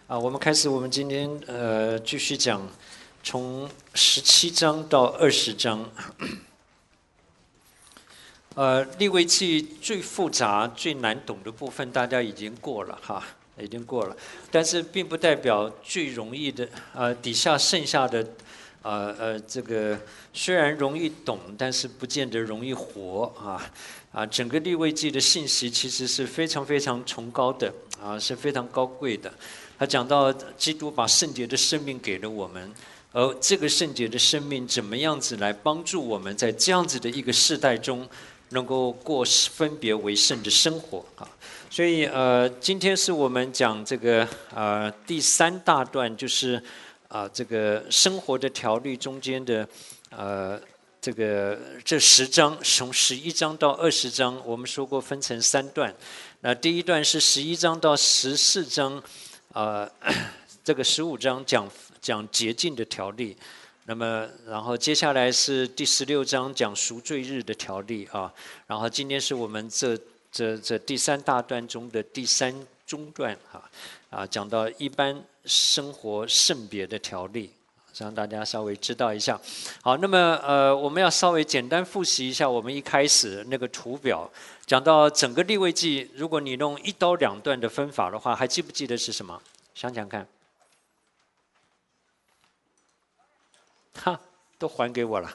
我们开始，我们今天继续讲从17章到20章。利未记最复杂、最难懂的部分，大家已经过了哈，已经过了。但是并不代表最容易的，底下剩下的，这个虽然容易懂，但是不见得容易活啊。整个利未记的信息其实是非常非常崇高的是非常高贵的。他讲到基督把圣洁的生命给了我们，而这个圣洁的生命怎么样子来帮助我们在这样子的一个世代中，能够过分别为圣的生活啊。所以今天是我们讲这个第3大段，就是这个生活的条例中间的这10章，从11章到20章，我们说过分成3段。那第一段是11章到14章。这个15章讲洁净的条例，那么然后接下来是第16章讲赎罪日的条例啊，然后今天是我们这第3大段中的第3中段讲到一般生活圣别的条例，让大家稍微知道一下。好，那么我们要稍微简单复习一下我们一开始那个图表。讲到整个利未记，如果你用1刀2段的分法的话，还记不记得是什么？想想看。都还给我了。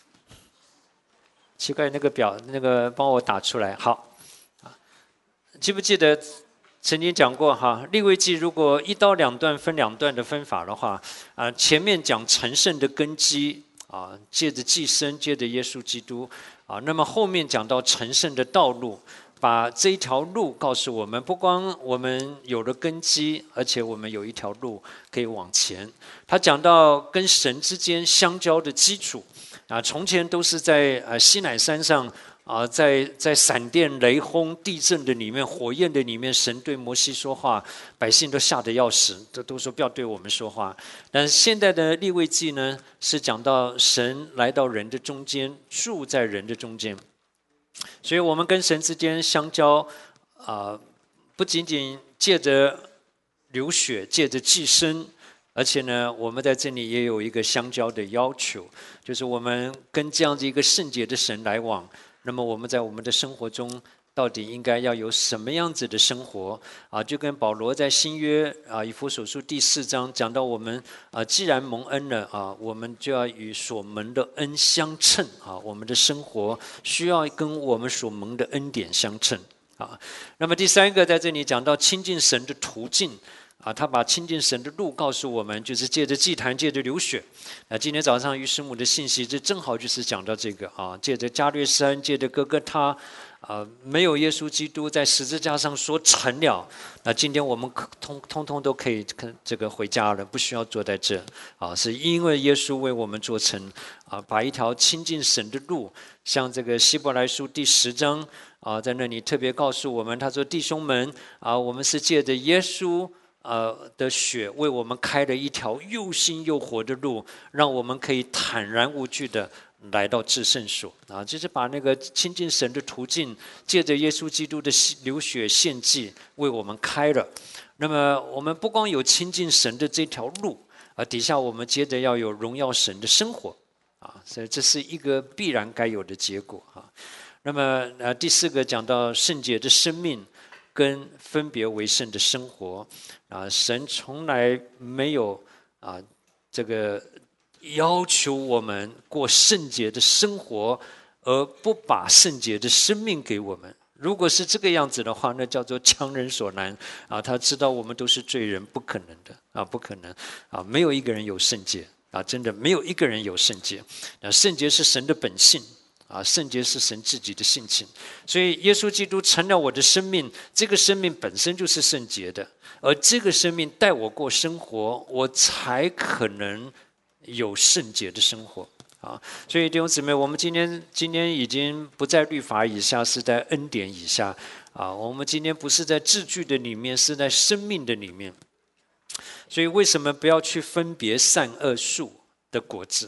奇怪，那个表帮我打出来。好，记不记得曾经讲过利未记如果1刀2段分2段的分法的话，前面讲成圣的根基借着祭牲，借着耶稣基督那么后面讲到成圣的道路，把这一条路告诉我们，不光我们有了根基，而且我们有一条路可以往前。他讲到跟神之间相交的基础从前都是在西乃山上在闪电雷轰地震的里面，火焰的里面，神对摩西说话，百姓都吓得要死，都说不要对我们说话。但是现在的利未记呢，是讲到神来到人的中间，住在人的中间。所以我们跟神之间相交不仅仅借着流血，借着祭牲，而且呢，我们在这里也有一个相交的要求，就是我们跟这样子一个圣洁的神来往。那么我们在我们的生活中到底应该要有什么样子的生活就跟保罗在新约以弗所书第4章讲到，我们既然蒙恩了我们就要与所蒙的恩相称我们的生活需要跟我们所蒙的恩典相称那么第3个在这里讲到亲近神的途径他把亲近神的路告诉我们，就是借着祭坛，借着流血。今天早上于师母的信息，这正好就是讲到这个借着加略山，借着哥哥他没有耶稣基督在十字架上说成了，那今天我们通通都可以这个回家了，不需要坐在这是因为耶稣为我们做成把一条亲近神的路，像这个希伯来书第10章在那里特别告诉我们，他说弟兄们我们是借着耶稣的血为我们开了一条又新又活的路，让我们可以坦然无惧的来到至圣所就是把那个亲近神的途径，借着耶稣基督的流血献祭为我们开了。那么我们不光有亲近神的这条路底下我们接着要有荣耀神的生活所以这是一个必然该有的结果那么第4个讲到圣洁的生命跟分别为圣的生活神从来没有这个要求我们过圣洁的生活，而不把圣洁的生命给我们。如果是这个样子的话，那叫做强人所难他知道我们都是罪人，不可能的不可能没有一个人有圣洁真的没有一个人有圣洁圣洁是神的本性圣洁是神自己的性情，所以耶稣基督成了我的生命，这个生命本身就是圣洁的，而这个生命带我过生活，我才可能有圣洁的生活所以弟兄姊妹，我们今天已经不在律法以下，是在恩典以下我们今天不是在字句的里面，是在生命的里面。所以为什么不要去分别善恶树的果子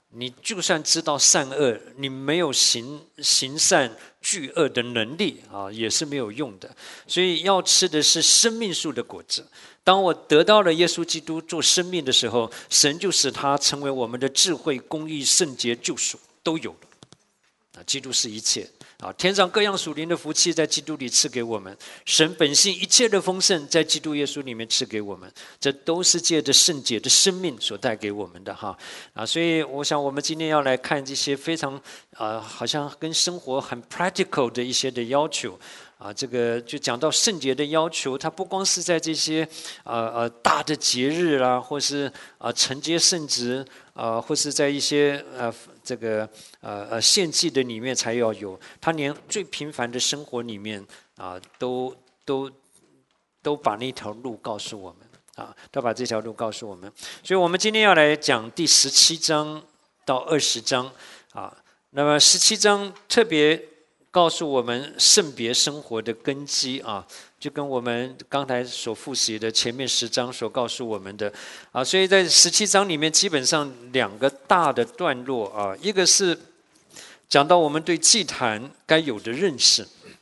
你就算知道善恶，你没有行善拒恶的能力啊，也是没有用的。所以要吃的是生命树的果子。当我得到了耶稣基督做生命的时候，神就使他成为我们的智慧、公义、圣洁、救赎，都有了。基督是一切啊！天上各样属灵的福气在基督里赐给我们，神本性一切的丰盛在基督耶稣里面赐给我们，这都是借着圣洁的生命所带给我们的哈啊！所以我想我们今天要来看这些非常好像跟生活很 practical 的一些的要求啊，这个就讲到圣洁的要求，它不光是在这些大的节日啦，或是承接圣职或是在一些这个献祭的里面才要有，他连最平凡的生活里面都把那条路告诉我们都把这条路告诉我们。所以我们今天要来讲第17章到20章那么17章特别告诉我们圣别生活的根基就跟我们刚才所复习的前面10章所告诉我们的所以在17章里面基本上2个大的段落一个是讲到我们对祭坛该有的认识。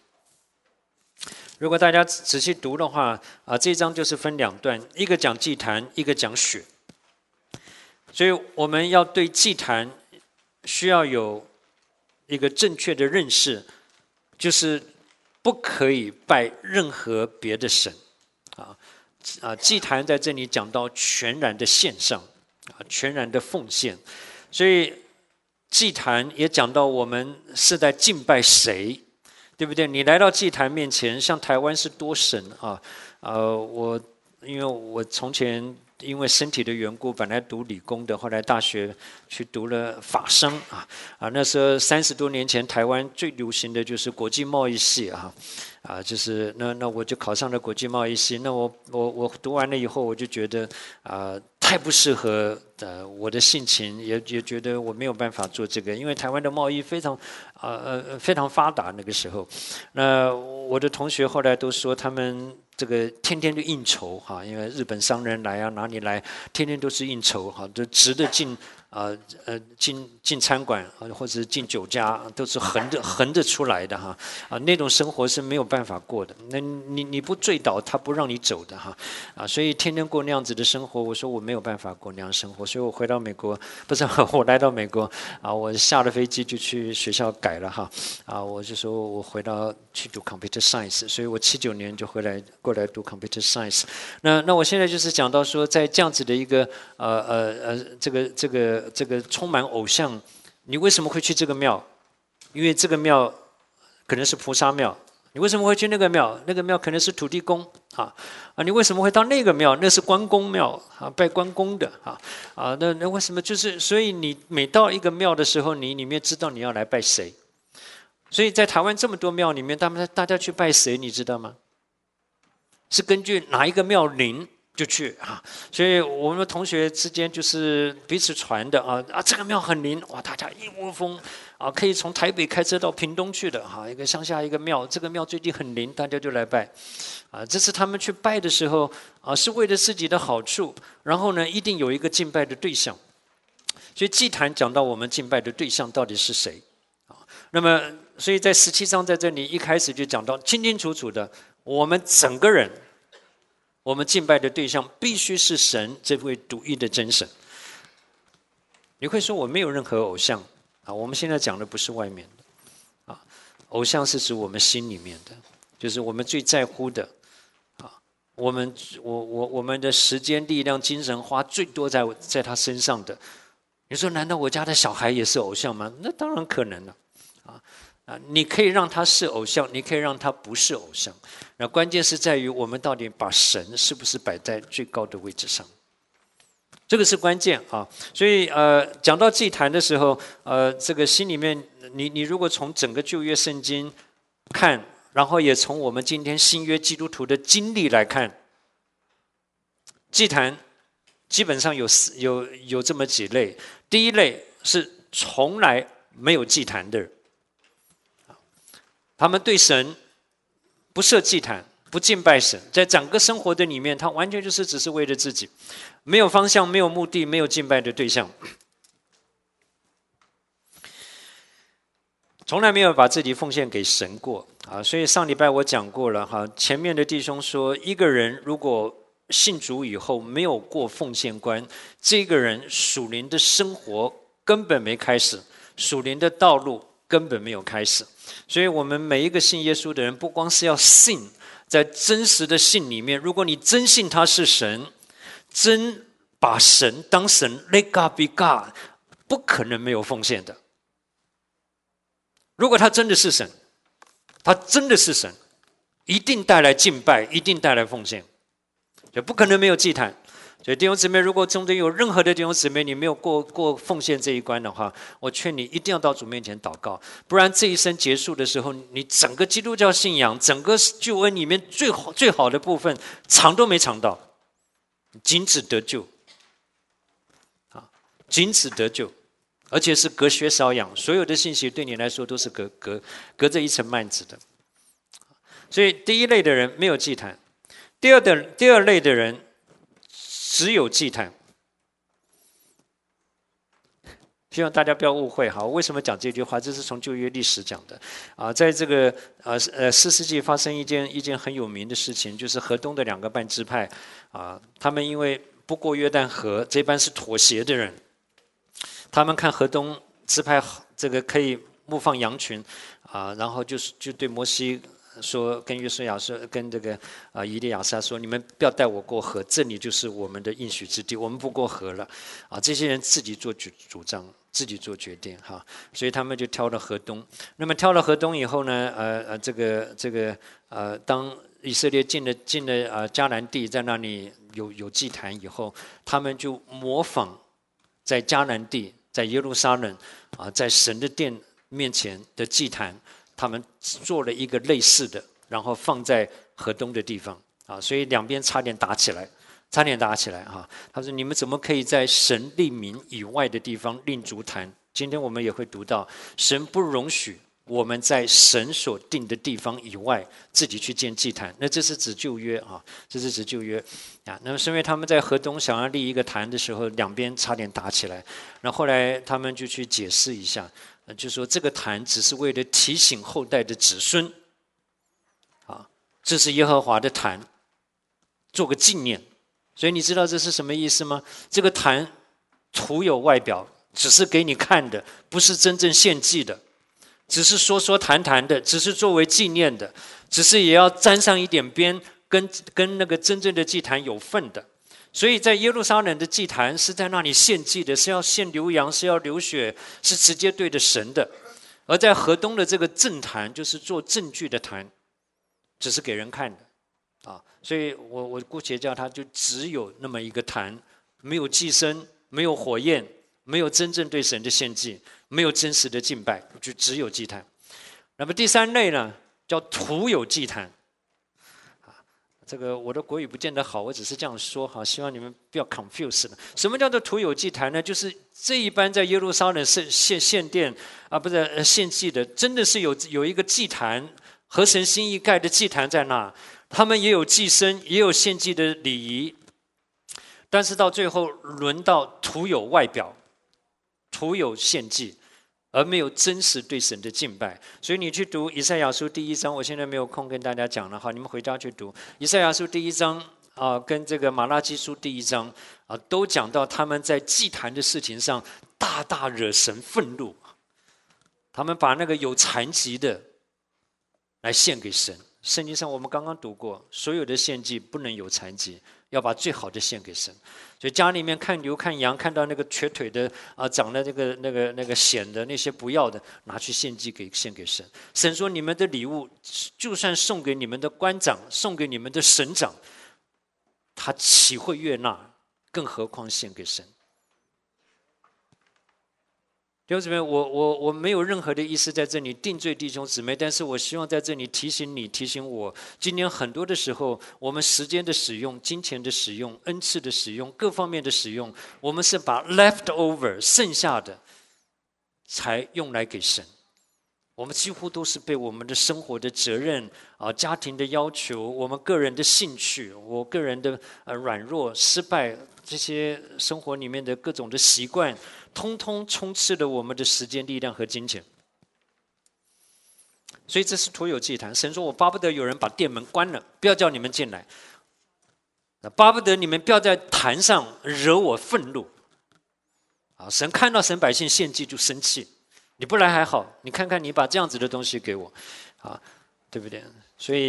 如果大家仔细读的话这一章就是分2段，一个讲祭坛，一个讲血。所以我们要对祭坛需要有一个正确的认识，就是不可以拜任何别的神祭坛在这里讲到全然的献上全然的奉献，所以祭坛也讲到我们是在敬拜谁，对不对？你来到祭坛面前，像台湾是多神因为我从前因为身体的缘故，本来读理工的，后来大学去读了法商那时候30多年前，台湾最流行的就是国际贸易系就是那我就考上了国际贸易系。那我读完了以后，我就觉得太不适合我的性情，也觉得我没有办法做这个，因为台湾的贸易非常发达那个时候。那我的同学后来都说他们这个天天就应酬因为日本商人来哪里来，天天都是应酬就直的进餐馆或者进酒家，都是横着出来的那种生活是没有办法过的。那你不醉倒，他不让你走的所以天天过那样子的生活，我说我没有办法过那样生活，所以我回到美国，不是我来到美国我下了飞机就去学校改了我就说我回到去读 computer science， 所以我79年就过来读 computer science。那我现在就是讲到说，在这样子的一个这个充满偶像，你为什么会去这个庙？因为这个庙可能是菩萨庙。你为什么会去那个庙？那个庙可能是土地公你为什么会到那个庙？那是关公庙拜关公的那为什么就是所以你每到一个庙的时候，你里面知道你要来拜谁。所以在台湾这么多庙里面，大家去拜谁，你知道吗？是根据哪一个庙灵就去所以我们同学之间就是彼此传的这个庙很灵大家一窝蜂可以从台北开车到屏东去的一个乡下一个庙，这个庙最近很灵，大家就来拜这次他们去拜的时候是为了自己的好处，然后呢一定有一个敬拜的对象。所以祭坛讲到我们敬拜的对象到底是谁那么所以在17章在这里一开始就讲到清清楚楚的，我们整个人我们敬拜的对象必须是神这位独一的真神。你会说我没有任何偶像我们现在讲的不是外面的偶像是指我们心里面的，就是我们最在乎的我们的时间、力量、精神花最多在他身上的。你说难道我家的小孩也是偶像吗？那当然可能了你可以让他是偶像，你可以让他不是偶像。那关键是在于我们到底把神是不是摆在最高的位置上，这个是关键所以讲到祭坛的时候这个心里面你如果从整个旧约圣经看，然后也从我们今天新约基督徒的经历来看，祭坛基本上有这么几类。第一类是从来没有祭坛的人，他们对神不设祭坛，不敬拜神，在整个生活的里面，他完全只是为了自己，没有方向，没有目的，没有敬拜的对象。 从来没有把自己奉献给神过啊。所以上礼拜我讲过了哈，前面的弟兄说，一个人如果信主以后没有过奉献观，这个人属灵的生活根本没开始，属灵的道路根本没有开始。所以我们每一个信耶稣的人，不光是要信，在真实的信里面，如果你真信他是神，真把神当神 ，Let God be God， 不可能没有奉献的。如果他真的是神，他真的是神，一定带来敬拜，一定带来奉献，就不可能没有祭坛。所以弟兄姊妹，如果中间有任何的弟兄姊妹你没有过奉献这一关的话，我劝你一定要到主面前祷告，不然这一生结束的时候，你整个基督教信仰、整个救恩里面最好的部分尝都没尝到，仅止得救，仅止得救。而且是隔靴搔痒，所有的信息对你来说都是隔着一层幔子的。所以第一类的人没有祭坛，第二类的人只有祭坛。希望大家不要误会哈，为什么讲这句话？这是从旧约历史讲的啊，在这个4世纪发生一件很有名的事情，就是河东的2个半支派啊，他们因为不过约旦河，这班是妥协的人。他们看河东支派这个可以牧放羊群啊，然后就对摩西说，跟约书亚说，跟这个以利亚撒说，你们不要带我过河，这里就是我们的应许之地，我们不过河了啊。这些人自己做主张，自己做决定哈，所以他们就挑了河东。那么挑了河东以后呢，当以色列进了迦南地，在那里有祭坛以后，他们就模仿在迦南地。在耶路撒冷啊，在神的殿面前的祭坛，他们做了一个类似的，然后放在河东的地方啊，所以两边差点打起来哈。他说：“你们怎么可以在神立名以外的地方另筑坛？”今天我们也会读到，神不容许我们在神所定的地方以外自己去建祭坛。那这是指旧约啊，这是指旧约啊。那么是因为他们在河东想要立一个坛的时候，两边差点打起来。然后后来他们就去解释一下，就说这个坛只是为了提醒后代的子孙，啊，这是耶和华的坛，做个纪念。所以你知道这是什么意思吗？这个坛徒有外表，只是给你看的，不是真正献祭的，只是说谈的，只是作为纪念的，只是也要沾上一点边，跟那个真正的祭坛有份的。所以在耶路撒冷的祭坛是在那里献祭的，是要献牛羊，是要流血，是直接对着神的。而在河东的这个正坛，就是做证据的坛，只是给人看的啊。所以我姑且叫它就只有那么一个坛，没有祭牲，没有火焰，没有真正对神的献祭，没有真实的敬拜，就只有祭坛。那么第三类呢，叫徒有祭坛。这个我的国语不见得好，我只是这样说哈，希望你们不要 confuse 了。什么叫做徒有祭坛呢？就是这一般在耶路撒冷献殿啊，不是献祭的，真的是有一个祭坛，合神心意盖的祭坛在那，他们也有祭牲，也有献祭的礼仪，但是到最后轮到徒有外表，徒有献祭，而没有真实对神的敬拜。所以你去读以赛亚书第1章，我现在没有空跟大家讲了哈，你们回家去读以赛亚书第1章啊，跟这个马拉基书第1章啊，都讲到他们在祭坛的事情上大大惹神愤怒，他们把那个有残疾的来献给神。圣经上我们刚刚读过，所有的献祭不能有残疾，要把最好的献给神。所以家里面看牛看羊，看到那个瘸腿的啊，长了那个癣的那些不要的，拿去献给神。神说：你们的礼物，就算送给你们的官长，送给你们的省长，他岂会悦纳？更何况献给神。弟兄姊妹，我没有任何的意思在这里定罪弟兄姊妹，但是我希望在这里提醒你，提醒我，今天很多的时候，我们时间的使用、金钱的使用、恩赐的使用、各方面的使用，我们是把 leftover 剩下的才用来给神。我们几乎都是被我们的生活的责任啊、家庭的要求、我们个人的兴趣、我个人的软弱、失败这些生活里面的各种的习惯，通通充斥了我们的时间、力量和金钱。 所以这是徒有祭坛。神说：“我巴不得有人把殿门关了，不要叫你们进来；巴不得你们不要在坛上惹我愤怒。”神看到神百姓献祭就生气，你不来还好，你看看你把这样子的东西给我，对不对？所以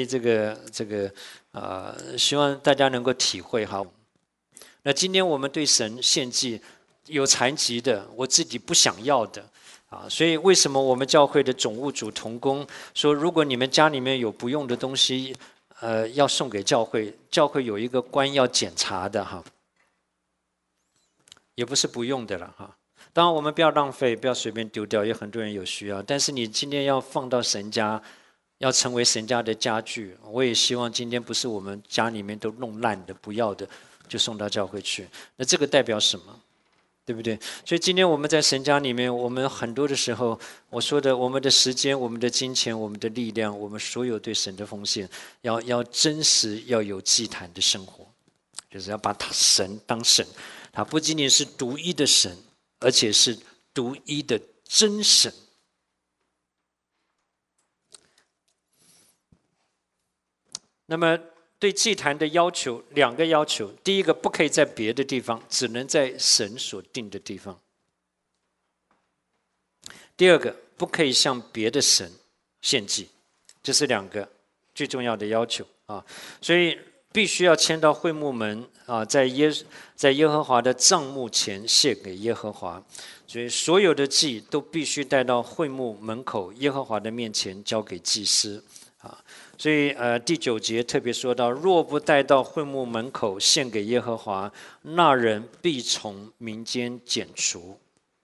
希望大家能够体会哈。那今天我们对神献祭，有残疾的，我自己不想要的。所以为什么我们教会的总务主同工说，如果你们家里面有不用的东西，要送给教会，教会有一个官要检查的哈，也不是不用的了哈。当然我们不要浪费，不要随便丢掉，有很多人有需要。但是你今天要放到神家，要成为神家的家具，我也希望今天不是我们家里面都弄烂的、不要的，就送到教会去。那这个代表什么？对不对？所以今天我们在神家里面，我们很多的时候，我说的，我们的时间、我们的金钱、我们的力量，我们所有对神的奉献，要真实，要有祭坛的生活，就是要把神当神，他不仅仅是独一的神，而且是独一的真神。那么对祭坛的要求2个要求，第一个不可以在别的地方，只能在神所定的地方。第二个不可以向别的神献祭，这是2个最重要的要求所以必须要迁到会幕门在耶和华的帐幕前献给耶和华。所以所有的祭都必须带到会幕门口耶和华的面前，交给祭司所以第9节特别说到，若不带到会幕门口献给耶和华，那人必从民间剪除。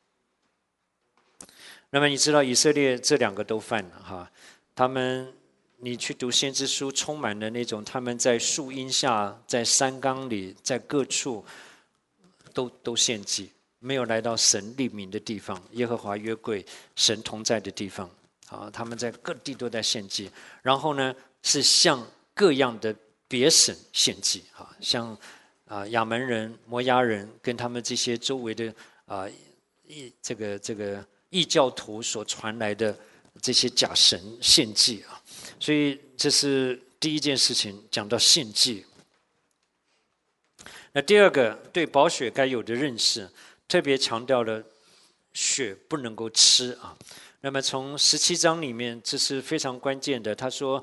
那么你知道以色列这2个都犯了他们你去读先知书，充满了那种他们在树荫下、在山冈里、在各处都献祭，没有来到神立名的地方，耶和华约柜、神同在的地方他们在各地都在献祭，然后呢是向各样的别神献祭像亚门人、摩押人跟他们这些周围的这个异教徒所传来的这些假神献祭所以这是第一件事情，讲到献祭。那第二个，对宝血该有的认识，特别强调了血不能够吃那么从17章里面，这是非常关键的。他说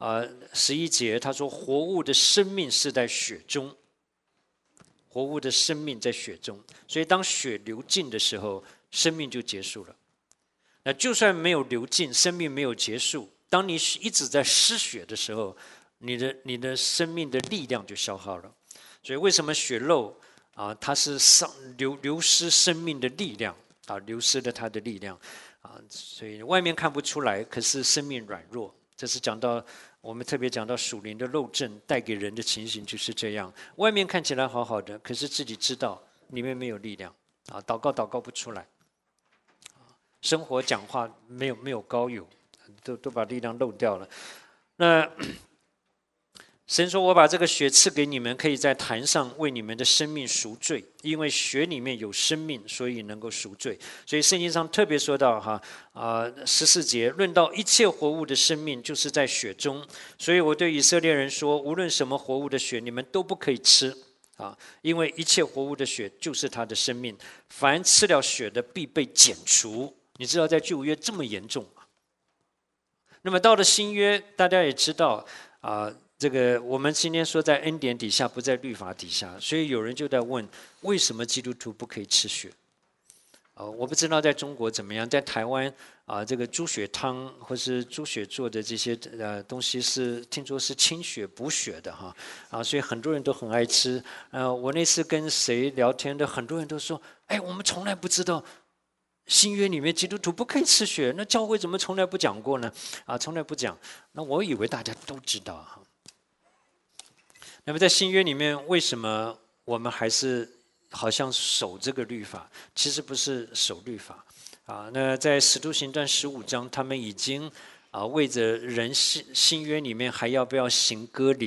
，11节他说，活物的生命是在血中，活物的生命在血中。所以当血流尽的时候，生命就结束了。那就算没有流尽，生命没有结束，当你一直在失血的时候，你的生命的力量就消耗了。所以为什么血漏它是流失生命的力量流失了它的力量所以外面看不出来，可是生命软弱。这是讲到我们特别讲到属灵的漏症带给人的情形就是这样，外面看起来好好的，可是自己知道里面没有力量祷告不出来生活讲话没有高有，都把力量漏掉了。那神说，我把这个血赐给你们，可以在坛上为你们的生命赎罪，因为血里面有生命，所以能够赎罪。所以圣经上特别说到14节，论到一切活物的生命就是在血中，所以我对以色列人说，无论什么活物的血你们都不可以吃因为一切活物的血就是他的生命，凡吃了血的必被剪除。你知道在旧约这么严重那么到了新约，大家也知道这个我们今天说在恩典底下，不在律法底下，所以有人就在问，为什么基督徒不可以吃血？我不知道在中国怎么样，在台湾这个猪血汤或是猪血做的这些东西是听说是清血补血的所以很多人都很爱吃。我那次跟谁聊天的，很多人都说，我们从来不知道新约里面基督徒不可以吃血，那教会怎么从来不讲过呢？从来不讲。那我以为大家都知道那么在新约里面，为什么我们还是好像守这个律法？其实不是守律法那在使徒行传15章，他们已经为着人新约里面还要不要行割礼，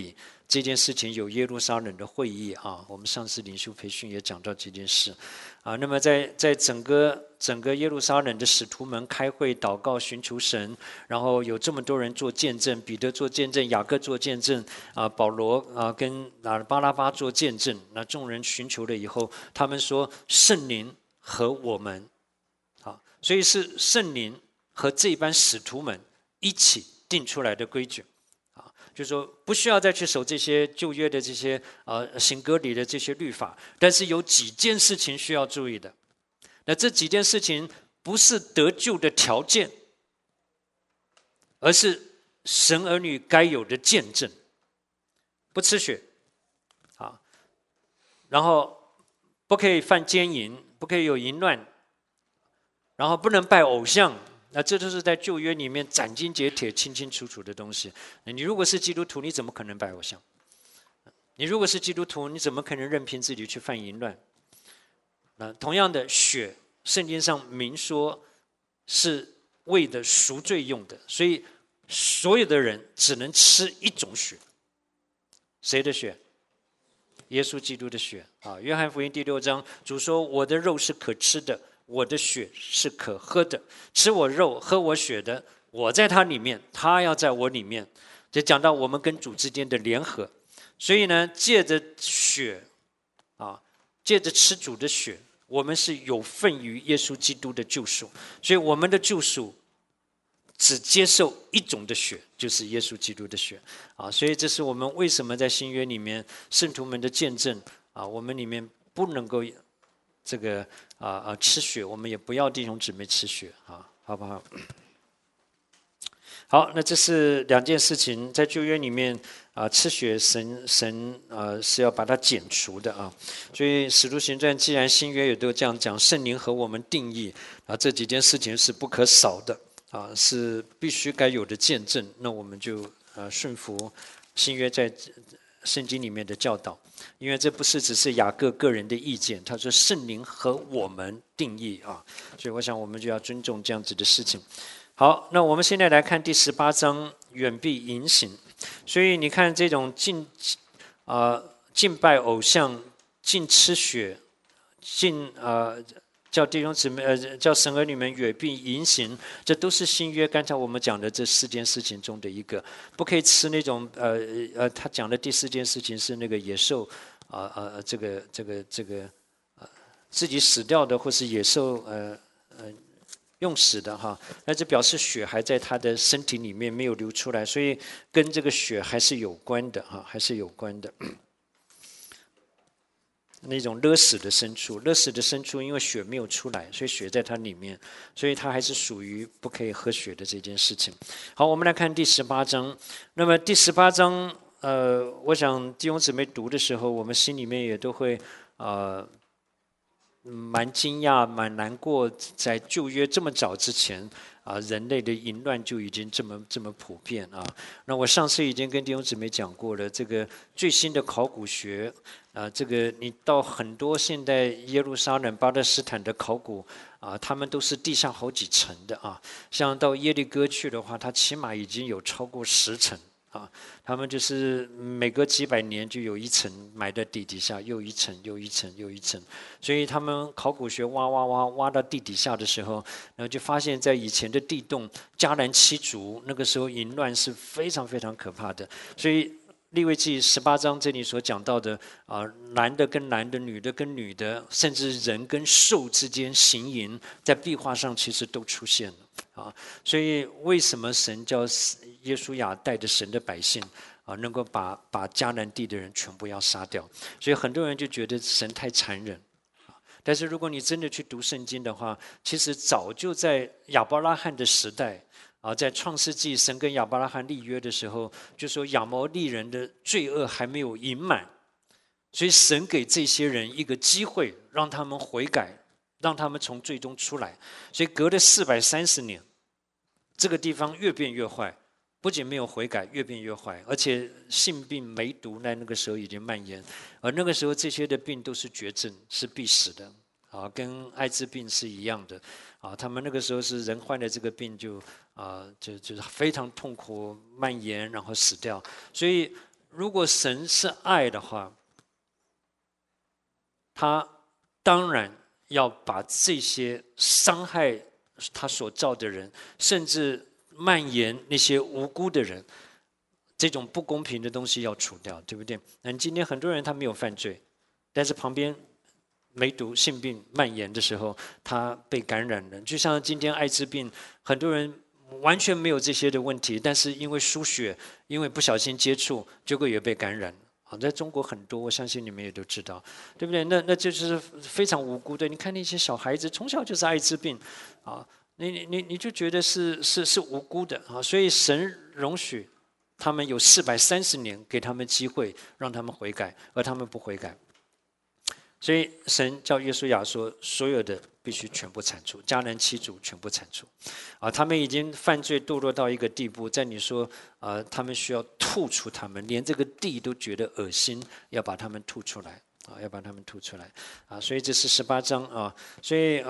这件事情有耶路撒冷的会议啊，我们上次领袖培训也讲到这件事啊。那么在整个耶路撒冷的使徒们开会祷告寻求神，然后有这么多人做见证，彼得做见证，雅各做见证啊，保罗啊跟巴拉巴做见证。那众人寻求了以后，他们说圣灵和我们啊，所以是圣灵和这班使徒们一起定出来的规矩。就是说，不需要再去守这些旧约的这些行割礼的这些律法，但是有几件事情需要注意的。那这几件事情不是得救的条件，而是神儿女该有的见证。不吃血，啊，然后不可以犯奸淫，不可以有淫乱，然后不能拜偶像。那这都是在旧约里面斩钉截铁、清清楚楚的东西。你如果是基督徒，你怎么可能拜偶像？你如果是基督徒，你怎么可能任凭自己去犯淫乱？那同样的，血，圣经上明说是为的赎罪用的，所以所有的人只能吃一种血。谁的血？耶稣基督的血啊！约翰福音第6章，主说：“我的肉是可吃的。”我的血是可喝的，吃我肉喝我血的，我在他里面，他要在我里面。就讲到我们跟主之间的联合，所以呢，借着血啊，借着吃主的血，我们是有份于耶稣基督的救赎。所以我们的救赎只接受一种的血，就是耶稣基督的血啊。所以这是我们为什么在新约里面圣徒们的见证啊，我们里面不能够这个吃血，我们也不要弟兄姊妹吃血啊，好不好？好，那这是两件事情，在旧约里面吃血神是要把它剪除的啊，所以使徒行传既然新约也都这样讲，圣灵和我们定义啊，这几件事情是不可少的啊，是必须该有的见证，那我们就顺服新约在圣经里面的教导。因为这不是只是雅各个人的意见，他说圣灵和我们定义啊，所以我想我们就要尊重这样子的事情。好，那我们现在来看第18章，远避淫行。所以你看这种敬拜偶像、禁吃血、叫弟兄姊妹叫神儿女们远避淫行，这都是新约刚才我们讲的这4件事情中的一个。不可以吃那种他讲的第4件事情是那个野兽这个自己死掉的或是野兽用死的哈，那这表示血还在他的身体里面没有流出来，所以跟这个血还是有关的哈，还是有关的。那种勒死的牲畜，因为血没有出来，所以血在它里面，所以它还是属于不可以喝血的这件事情。好，我们来看第18章。那么第18章，我想弟兄姊妹读的时候，我们心里面也都会蛮惊讶、蛮难过，在旧约这么早之前人类的淫乱就已经这么普遍啊。那我上次已经跟弟兄姊妹讲过了，这个最新的考古学这个你到很多现代耶路撒冷、巴勒斯坦的考古他们都是地下好几层的啊。像到耶利哥去的话，它起码已经有超过10层。他们就是每隔几百年就有一层埋在地底下，又一层又一层又一层，所以他们考古学挖到地底下的时候，然后就发现在以前的地洞，迦南七族那个时候淫乱是非常非常可怕的，所以利未记18章这里所讲到的男的跟男的，女的跟女的，甚至人跟兽之间行淫，在壁画上其实都出现了所以为什么神叫耶稣亚带着神的百姓能够把迦南地的人全部要杀掉？所以很多人就觉得神太残忍但是如果你真的去读圣经的话，其实早就在亚伯拉罕的时代在创世纪神跟亚伯拉罕立约的时候，就说亚摩利人的罪恶还没有盈满，所以神给这些人一个机会，让他们悔改，让他们从罪中出来。所以隔了430年，这个地方越变越坏，不仅没有悔改，越变越坏，而且性病梅毒在那个时候已经蔓延，而那个时候这些的病都是绝症，是必死的跟艾滋病是一样的他们那个时候是人患了这个病就是非常痛苦蔓延，然后死掉。所以如果神是爱的话，他当然要把这些伤害他所造的人，甚至蔓延那些无辜的人，这种不公平的东西要除掉，对不对？那今天很多人他没有犯罪，但是旁边梅毒性病蔓延的时候，他被感染了。就像今天艾滋病，很多人完全没有这些的问题，但是因为输血，因为不小心接触，结果也被感染。好，在中国很多，我相信你们也都知道，对不对？那就是非常无辜的。你看那些小孩子从小就是艾滋病，啊，你就觉得是无辜的啊。所以神容许他们有430年给他们机会，让他们悔改，而他们不悔改。所以神叫约书亚说，所有的必须全部铲除，迦南7族全部铲除。啊，他们已经犯罪堕落到一个地步，在你说，他们需要吐出他们，连这个地都觉得恶心，要把他们吐出来，啊，要把他们吐出来，啊，所以这是18章啊，所以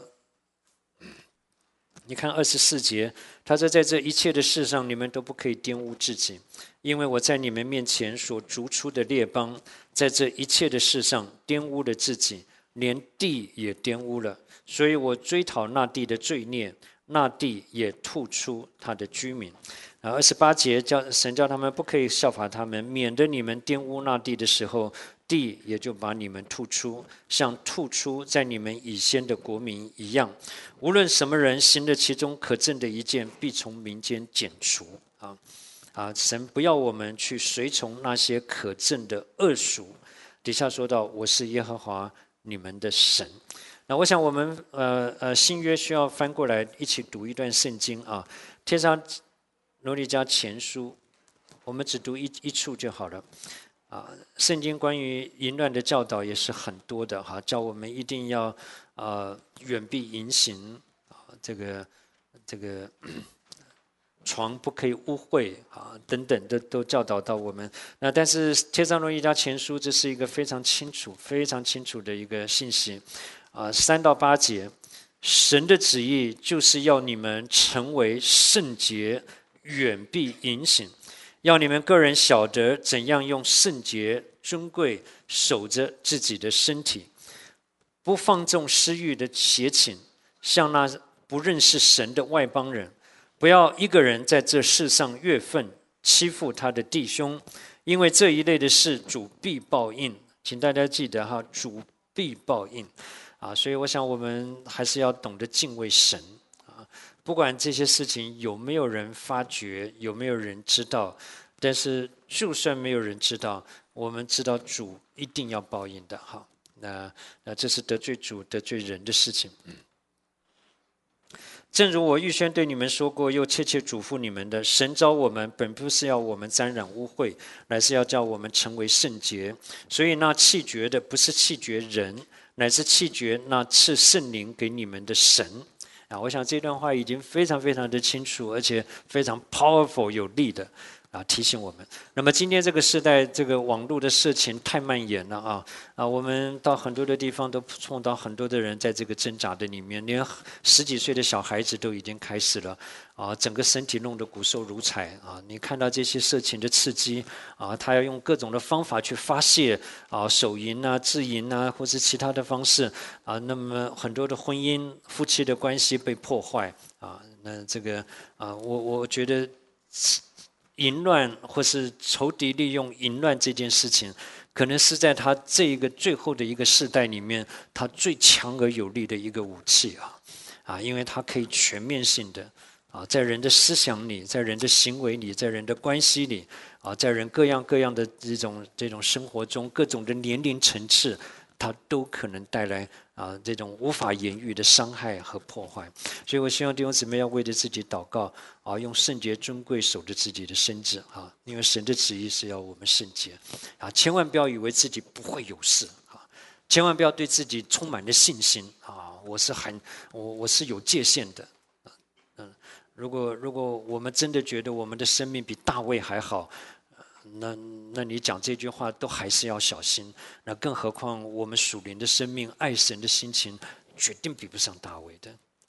你看24节，他说在这一切的事上，你们都不可以玷污自己，因为我在你们面前所逐出的列邦，在这一切的事上玷污了自己，连地也玷污了，所以我追讨那地的罪孽，那地也吐出他的居民。28节神叫他们不可以效法他们，免得你们玷污那地的时候，地也就把你们吐出，像吐出在你们以先的国民一样。无论什么人行了其中可憎的一件，必从民间剪除。神不要我们去随从那些可憎的恶俗。底下说到，我是耶和华你们的神。那我想我们新约需要翻过来一起读一段圣经啊，帖撒罗尼迦前书，我们只读一处就好了。圣经关于淫乱的教导也是很多的哈，叫我们一定要远避淫行这个床不可以污秽啊，等等的都教导到我们。那但是帖撒罗尼迦前书这是一个非常清楚的一个信息3到8节，神的旨意就是要你们成为圣洁，远避淫行，要你们个人晓得怎样用圣洁尊贵守着自己的身体，不放纵私欲的邪情，像那不认识神的外邦人。不要一个人在这世上越分，欺负他的弟兄，因为这一类的事主必报应。请大家记得哈，主必报应所以我想我们还是要懂得敬畏神不管这些事情有没有人发觉，有没有人知道，但是就算没有人知道，我们知道主一定要报应的哈。那这是得罪主、得罪人的事情。正如我预先对你们说过，又切切嘱咐你们的，神召我们本不是要我们沾染污秽，乃是要叫我们成为圣洁。所以那弃绝的不是弃绝人，乃是弃绝那赐圣灵给你们的神。我想这段话已经非常的清楚，而且非常 powerful 有力的提醒我们。那么今天这个时代，这个网络的事情太蔓延了我们到很多的地方都碰到很多的人在这个挣扎的里面，连10几岁的小孩子都已经开始了整个身体弄得骨瘦如柴你看到这些色情的刺激他要用各种的方法去发泄手淫自淫或是其他的方式那么很多的婚姻夫妻的关系被破坏那这个我觉得淫乱或是仇敌利用淫乱这件事情，可能是在他这一个最后的一个世代里面，他最强而有力的一个武器因为它可以全面性的在人的思想里，在人的行为里，在人的关系里在人各样的这种生活中，各种的年龄层次，它都可能带来这种无法言喻的伤害和破坏。所以我希望弟兄姊妹要为着自己祷告用圣洁尊贵守着自己的身子因为神的旨意是要我们圣洁千万不要以为自己不会有事千万不要对自己充满了信心我是有界限的如果我们真的觉得我们的生命比大卫还好那你讲这句话都还是要小心，那更何况我们属灵的生命爱神的心情决定比不上大卫的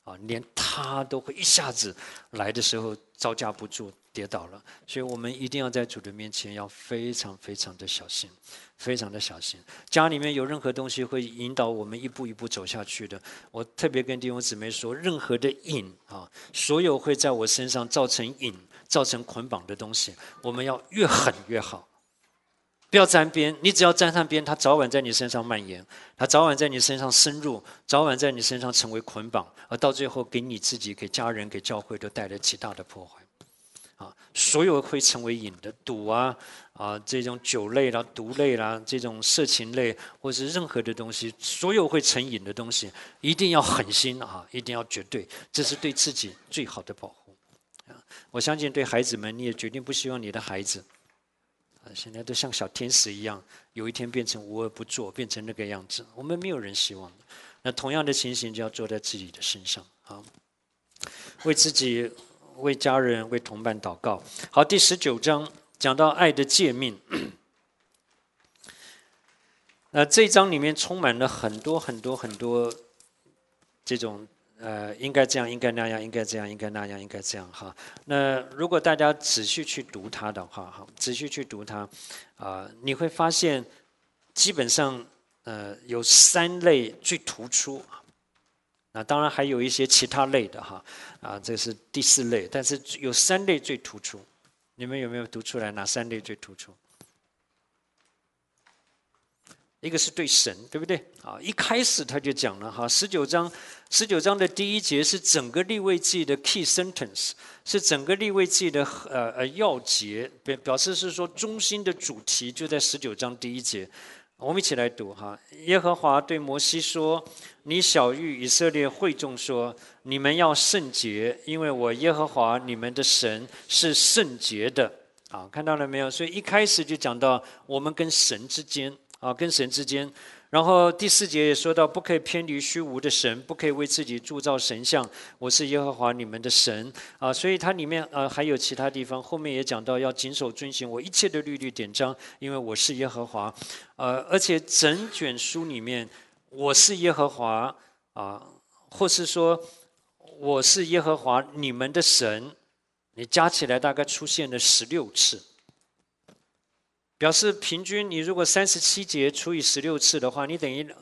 啊，连他都会一下子来的时候招架不住，跌倒了。所以我们一定要在主的面前要非常非常的小心，非常的小心。家里面有任何东西会引导我们一步一步走下去的，我特别跟弟兄姊妹说，任何的瘾啊，所有会在我身上造成瘾、造成捆绑的东西，我们要越狠越好。不要沾边，你只要沾上边，它早晚在你身上蔓延，它早晚在你身上深入，早晚在你身上成为捆绑，而到最后给你自己、给家人、给教会都带来极大的破坏。啊，所有会成为瘾的赌啊，这种酒类啦、毒类啦，这种色情类，或是任何的东西，所有会成瘾的东西，一定要狠心啊，一定要绝对，这是对自己最好的保护。我相信对孩子们，你也决定不希望你的孩子。现在都像小天使一样，有一天变成无恶不作，变成那个样子，我们没有人希望的。那同样的情形就要做在自己的身上啊，为自己、为家人、为同伴祷告。好，第19章讲到爱的诫命。这一章里面充满了很多很多很多这种。应该这样，应该那样，应该这样，应该那样，应该这样哈。那如果大家仔细去读它的话，哈，仔细去读它，你会发现，基本上有3类最突出，那当然还有一些其他类的哈，这是第4类，但是有3类最突出。你们有没有读出来哪3类最突出？一个是对神，对不对？一开始他就讲了哈，19章的第1节是整个利未记的 key sentence， 是整个利未记的要节，表示是说中心的主题就在19章第1节。我们一起来读哈，耶和华对摩西说：“你晓谕以色列会众说，你们要圣洁，因为我耶和华你们的神是圣洁的。”看到了没有？所以一开始就讲到我们跟神之间。跟神之间，然后第4节也说到，不可以偏离虚无的神，不可以为自己铸造神像。我是耶和华你们的神所以它里面还有其他地方，后面也讲到要谨守遵行我一切的律例典章，因为我是耶和华。而且整卷书里面，我是耶和华或是说我是耶和华你们的神，你加起来大概出现了16次。表示平均，你如果37节除以16次的话，你等于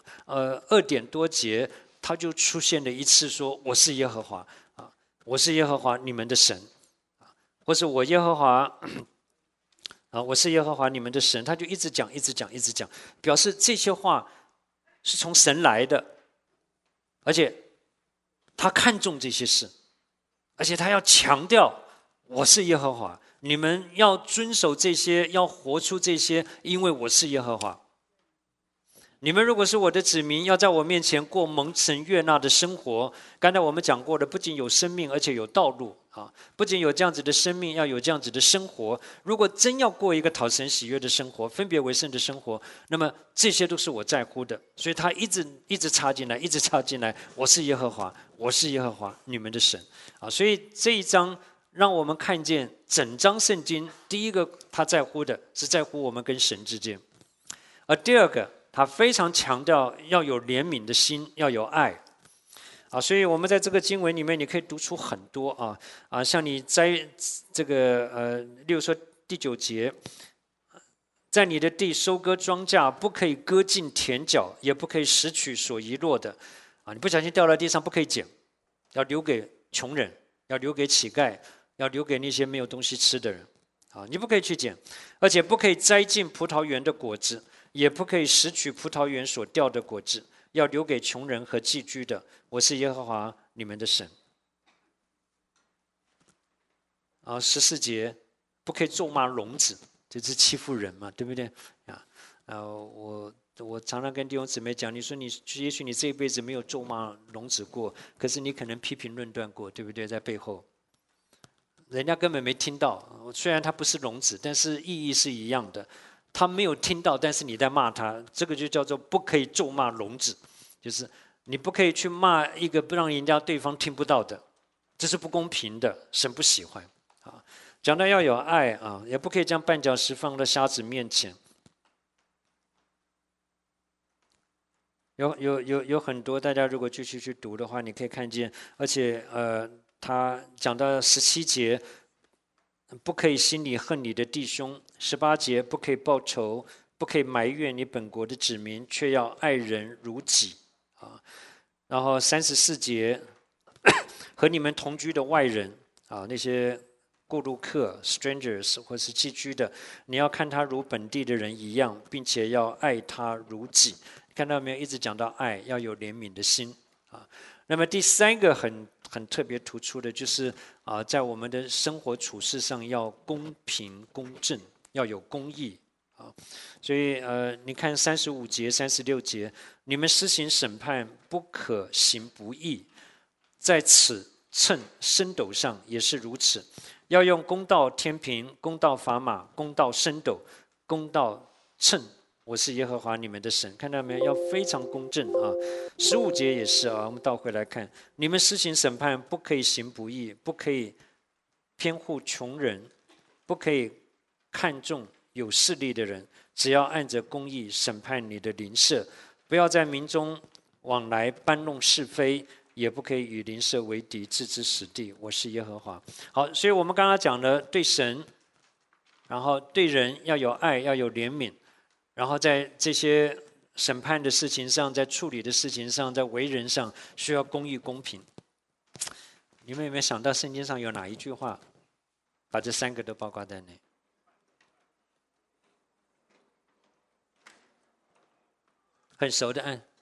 2点多节，它就出现了1次说我是耶和华我是耶和华你们的神或是我耶和华我是耶和华你们的神，他就一直讲，一直讲，一直讲，表示这些话是从神来的，而且他看重这些事，而且他要强调我是耶和华。你们要遵守这些，要活出这些，因为我是耶和华。你们如果是我的子民，要在我面前过蒙神悦纳的生活。刚才我们讲过的，不仅有生命，而且有道路不仅有这样子的生命，要有这样子的生活。如果真要过一个讨神喜悦的生活，分别为圣的生活，那么这些都是我在乎的。所以他一直插进来，一直插进来。我是耶和华，我是耶和华，你们的神所以这一章让我们看见整章圣经，第一个他在乎的是在乎我们跟神之间，而第二个他非常强调要有怜悯的心，要有爱所以我们在这个经文里面，你可以读出很多像你在这个例如说第9节，在你的地收割庄稼，不可以割尽田角，也不可以拾取所遗落的你不小心掉在地上不可以捡，要留给穷人，要留给乞丐，要留给那些没有东西吃的人你不可以去捡，而且不可以摘尽葡萄园的果子，也不可以拾取葡萄园所掉的果子，要留给穷人和寄居的。我是耶和华你们的神14节，不可以咒骂聋子，这是欺负人嘛，对不对我常常跟弟兄姊妹讲，你说也许你这一辈子没有咒骂聋子过，可是你可能批评论断过，对不对？在背后人家根本没听到，虽然他不是聋子，但是意义是一样的。他没有听到，但是你在骂他，这个就叫做不可以咒骂聋子，就是你不可以去骂一个不让人家对方听不到的，这是不公平的，神不喜欢讲到要有爱也不可以将绊脚石放在瞎子面前。 有很多，大家如果继续去读的话，你可以看见，而且他讲到17节，不可以心里恨你的弟兄；18节不可以报仇，不可以埋怨你本国的子民，却要爱人如己啊。然后34节，和你们同居的外人啊，那些过路客 strangers 或是寄居的，你要看他如本地的人一样，并且要爱他如己。看到没有？一直讲到爱，要有怜悯的心啊。那么第3个很特别突出的就是在我们的生活处事上要公平公正，要有公义啊。所以你看35节、36节，你们施行审判，不可行不义，在此秤升斗上也是如此，要用公道天平、公道砝码、公道升斗、公道秤。我是耶和华你们的神，看到没有？要非常公正啊！15节也是啊，我们倒回来看，你们施行审判，不可以行不义，不可以偏护穷人，不可以看重有势力的人，只要按着公义审判你的邻舍，不要在民中往来搬弄是非，也不可以与邻舍为敌，置之死地。我是耶和华。好，所以我们刚刚讲了对神，然后对人要有爱，要有怜悯。然后在这些审判的事情上，在处理的事情上，在为人上，需要公义公平。你们有没有想到圣经上有哪一句话把这3个都包括在内？很熟的案。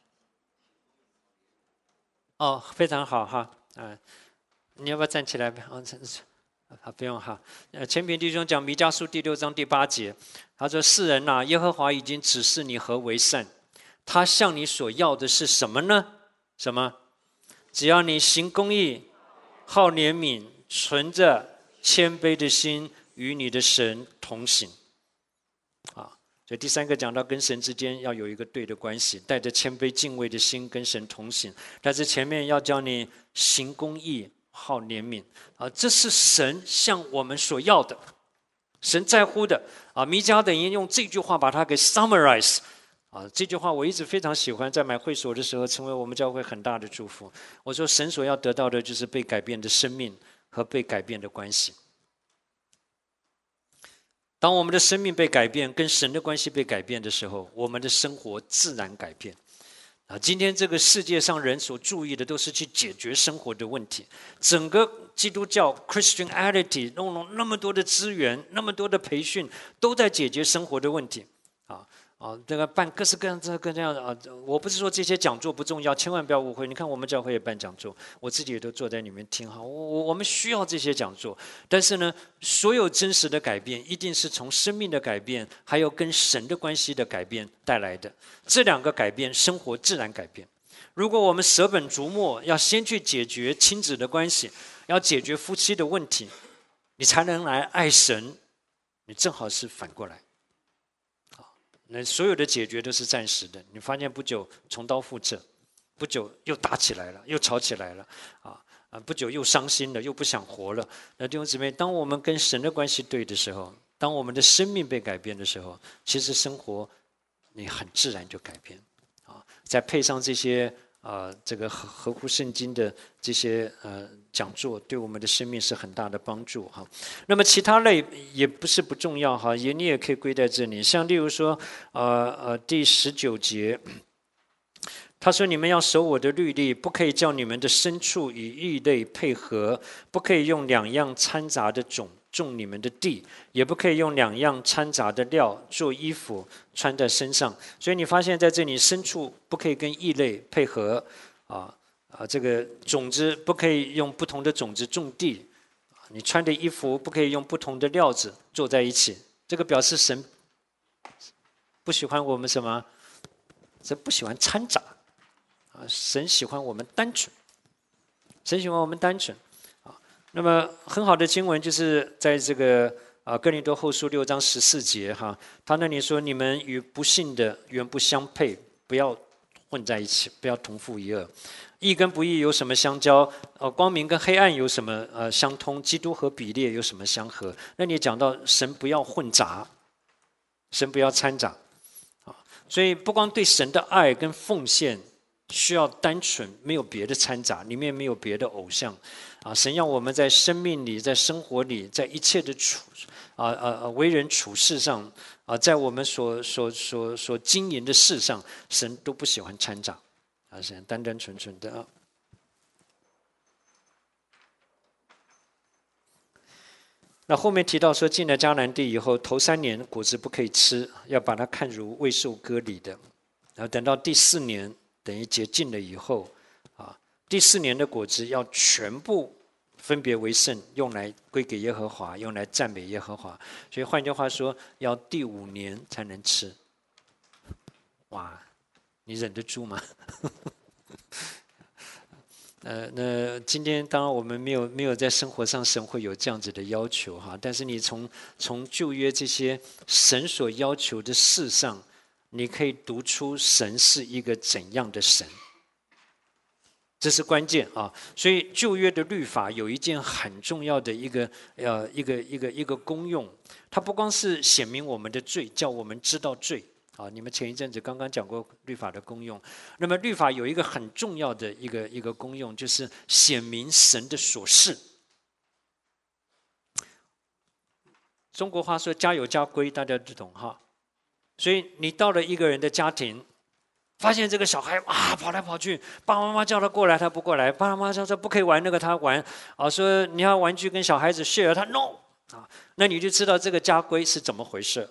哦，非常好哈，你要不要站起来？好，不用哈。前面弟兄讲弥迦书第6章第8节，他说：“世人啊，耶和华已经指示你何为善，他向你所要的是什么呢？什么？只要你行公义，好怜悯，存着谦卑的心，与你的神同行。”所以第3个讲到跟神之间要有一个对的关系，带着谦卑敬畏的心跟神同行。但是前面要教你行公义，好怜悯这是神向我们所要的，神在乎的弥迦等于用这句话把它给 summarize 这句话我一直非常喜欢，在买会所的时候成为我们教会很大的祝福。我说神所要得到的就是被改变的生命和被改变的关系。当我们的生命被改变，跟神的关系被改变的时候，我们的生活自然改变。今天这个世界上人所注意的都是去解决生活的问题，整个基督教 Christianity 弄了那么多的资源，那么多的培训，都在解决生活的问题。这个办各式各样这样我不是说这些讲座不重要，千万不要误会。你看我们教会也办讲座，我自己也都坐在里面听我们需要这些讲座。但是呢，所有真实的改变一定是从生命的改变，还有跟神的关系的改变带来的。这2个改变，生活自然改变。如果我们舍本逐末，要先去解决亲子的关系，要解决夫妻的问题，你才能来爱神，你正好是反过来。那所有的解决都是暂时的，你发现不久重蹈覆辙，不久又打起来了，又吵起来了，不久又伤心了，又不想活了。那弟兄姊妹，当我们跟神的关系对的时候，当我们的生命被改变的时候，其实生活你很自然就改变再配上这些这个合乎圣经的这些讲座，对我们的生命是很大的帮助那么其他类也不是不重要你也可以归在这里。像例如说第19节，他说：“你们要守我的律例，不可以叫你们的牲畜与异类配合，不可以用2样掺杂的种你们的地，也不可以用2样掺杂的料做衣服穿在身上。”所以你发现在这里，牲畜不可以跟异类配合这个种子不可以用不同的种子种地，你穿的衣服不可以用不同的料子做在一起。这个表示神不喜欢我们什么？神不喜欢掺杂神喜欢我们单纯，神喜欢我们单纯那么很好的经文就是在这个哥林多后书6章14节他那里说：“你们与不信的原不相配，不要混在一起，不要同父一轭。义跟不义有什么相交？光明跟黑暗有什么相通？基督和比列有什么相合？”那你讲到神不要混杂，神不要掺杂所以不光对神的爱跟奉献需要单纯，没有别的掺杂，里面没有别的偶像，啊，神要我们在生命里，在生活里，在一切的为人处事上，啊，在我们所经营的事上，神都不喜欢掺杂，啊，神单单纯纯的啊。那后面提到说，进了迦南地以后，头3年果子不可以吃，要把它看如未受割礼的。然后等到第4年，等于洁净了以后，啊，第4年的果子要全部分别为圣，用来归给耶和华，用来赞美耶和华。所以换句话说，要第5年才能吃。哇，你忍得住吗？那今天当然我们没有在生活上神会有这样子的要求哈，但是你从旧约这些神所要求的事上，你可以读出神是一个怎样的神，这是关键啊。所以旧约的律法有一件很重要的一个功用，它不光是显明我们的罪，叫我们知道罪。啊，你们前一阵子刚刚讲过律法的功用，那么律法有一个很重要的一个功用，就是显明神的所是。中国话说家有家规，大家都懂哈。所以你到了一个人的家庭，发现这个小孩啊跑来跑去，爸爸妈妈叫他过来他不过来，爸爸妈妈叫他不可以玩那个他玩，啊说你要玩具跟小孩子 share， 他 no 啊，那你就知道这个家规是怎么回事。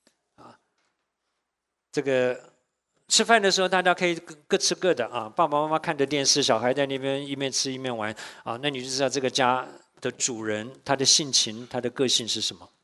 这个吃饭的时候，大家可以各吃各的啊。爸爸妈妈看着电视，小孩在那边一面吃一面玩啊。那你就知道这个家的主人他的性情、他的个性是什么，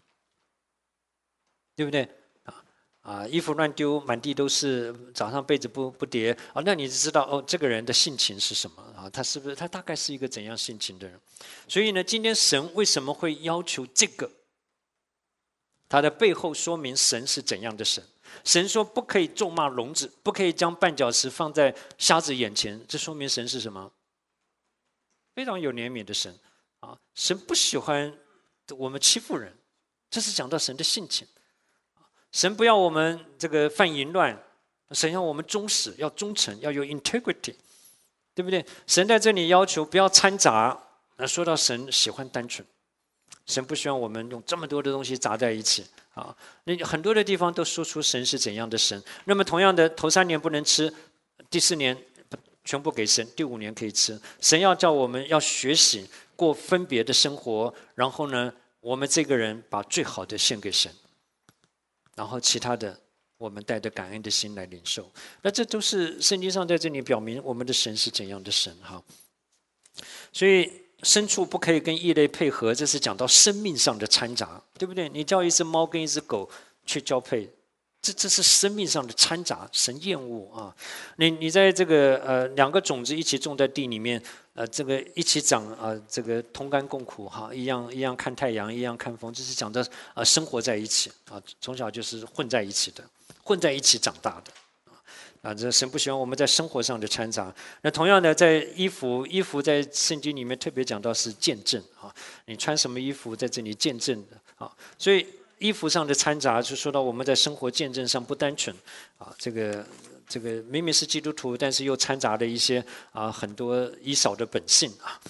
对不对？衣服乱丢，满地都是，早上被子不叠啊。那你就知道哦，这个人的性情是什么啊？他是不是他大概是一个怎样性情的人？所以呢，今天神为什么会要求这个？他的背后说明神是怎样的神。神说不可以咒骂聋子，不可以将绊脚石放在瞎子眼前，这说明神是什么？非常有怜悯的神啊！神不喜欢我们欺负人，这是讲到神的性情。神不要我们这个犯淫乱，神要我们忠实，要忠诚，要有 integrity， 对不对？神在这里要求不要掺杂。那说到神喜欢单纯，神不希望我们用这么多的东西杂在一起。啊，那很多的地方都说出神是怎样的神。那么同样的，头3年不能吃，第4年全部给神，第5年可以吃。神要叫我们要学习过分别的生活，然后呢，我们这个人把最好的献给神，然后其他的我们带着感恩的心来领受。那这都是圣经上在这里表明我们的神是怎样的神哈。所以牲畜不可以跟异类配合，这是讲到生命上的掺杂，对不对？你叫一只猫跟一只狗去交配，这是生命上的掺杂，神厌恶啊！你在这个2个种子一起种在地里面，这个一起长这个同甘共苦哈，一样看太阳，一样看风，这是讲的生活在一起啊，从小就是混在一起的，混在一起长大的。这神不喜欢我们在生活上的掺杂。那同样的，在衣服在圣经里面特别讲到是见证啊，你穿什么衣服在这里见证的啊。所以衣服上的掺杂，就说到我们在生活见证上不单纯啊。这个明明是基督徒，但是又掺杂了一些很多以扫的本性啊。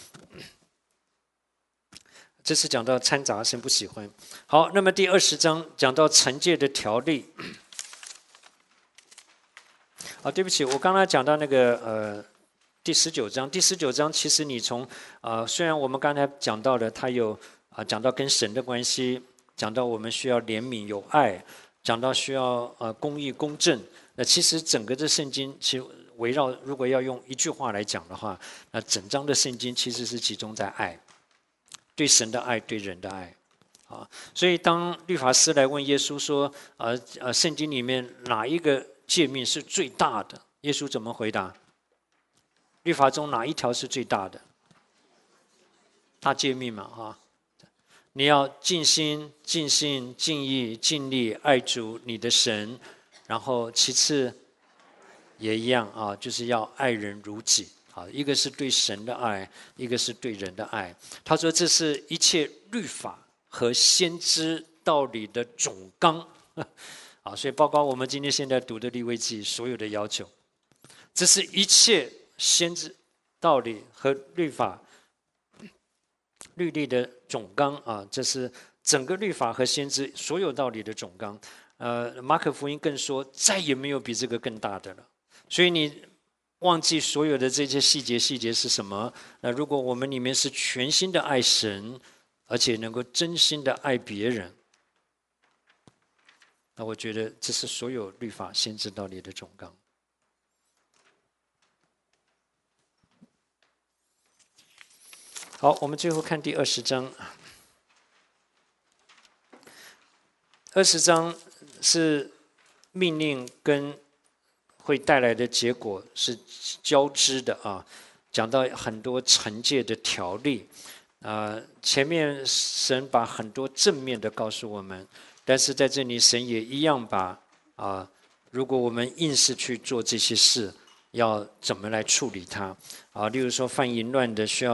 这是讲到掺杂，神不喜欢。好，那么第20章讲到惩戒的条例。对不起，我刚才讲到那个第19章，第19章其实你从虽然我们刚才讲到了，它有讲到跟神的关系，讲到我们需要怜悯有爱，讲到需要公义公正。那其实整个的圣经其实围绕，如果要用一句话来讲的话，那整章的圣经其实是集中在爱，对神的爱，对人的爱。所以当律法师来问耶稣说，圣经里面哪一个诫命是最大的？耶稣怎么回答？律法中哪一条是最大的？大诫命嘛，你要尽心、尽性、尽意、尽力爱主你的神，然后其次也一样就是要爱人如己。一个是对神的爱，一个是对人的爱。他说这是一切律法和先知道理的总纲。所以包括我们今天现在读的利未记所有的要求， 这是一切先知道理和律法、律例的总纲啊！这是整个律法和先知所有道理的总纲。马可福音更说，再也没有比这个更大的了。所以你忘记所有的这些细节是什么？那如果我们里面是全心的爱神，而且能够真心的爱别人，那我觉得这是所有律法先知道理的总纲。好，我们最后看第20章。20章是命令跟会带来的结果是交织的啊，讲到很多惩戒的条例。前面神把很多正面的告诉我们，但是在这里神也一样把如果我们硬是去做这些事，要怎么来处理它啊？例如说犯淫乱的，需要